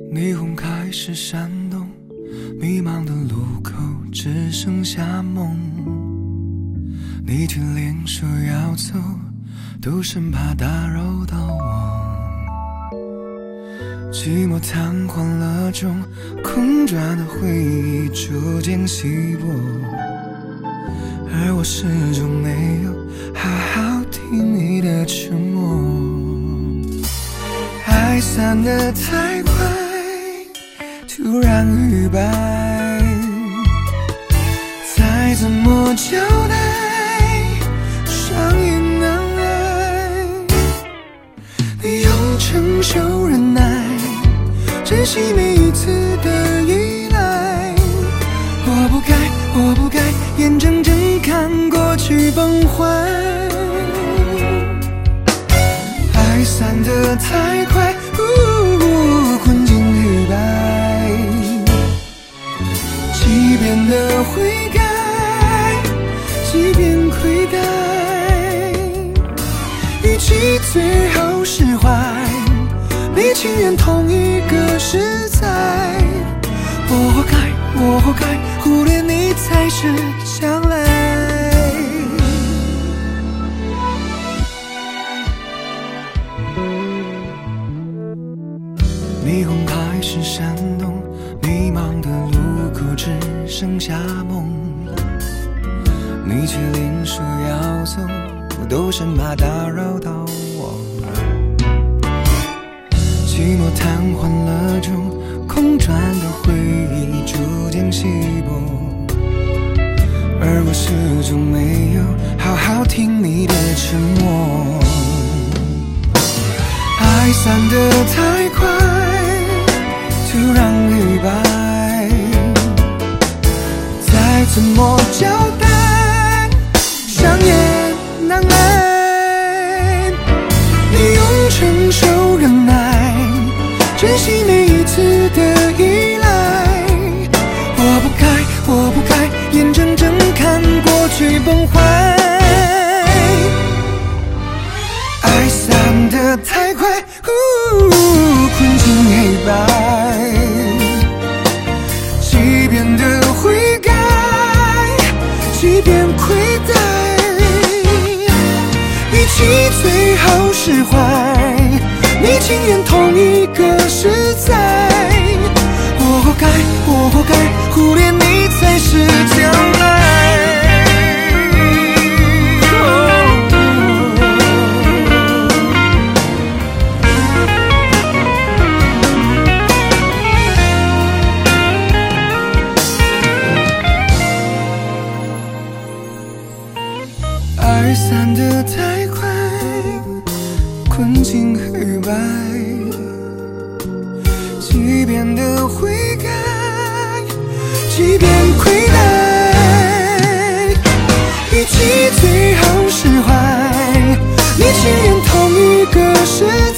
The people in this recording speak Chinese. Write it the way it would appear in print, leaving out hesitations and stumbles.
霓虹开始闪动，迷茫的路口只剩下梦。你听铃说要走，都生怕打扰到我。寂寞瘫痪了钟，空转的回忆逐渐稀薄，而我始终没有好好听你的沉默。爱散得太快，突然雨白，再怎么交代，伤也难挨。你用成熟忍耐，珍惜每一次的依赖。我不该眼睁睁看过去崩坏。爱散得太快，困进黑白。即便的悔改，即便亏待，与其最后释怀，你情愿同一个实在。我活该，忽略你才是将来。霓虹开始闪动，迷茫的路口只剩下梦。你却临说要走，我都生怕打扰到我。寂寞瘫痪了钟，空转的回忆逐渐稀薄，而我始终没有好好听你的沉默。爱散得太快，突然黑白，再怎么交代，伤也难挨。你用成熟忍耐，珍惜每一次的依赖。我不该眼睁睁看过去崩坏。爱散得太快，困进黑白。即便的悔改，即便亏待，与其最后释怀，你情愿同一个实在。我活该，忽略你才是将来。爱散得太快，困进黑白。即便的悔改，即便亏待，与其最后释怀，你情愿同一个世界。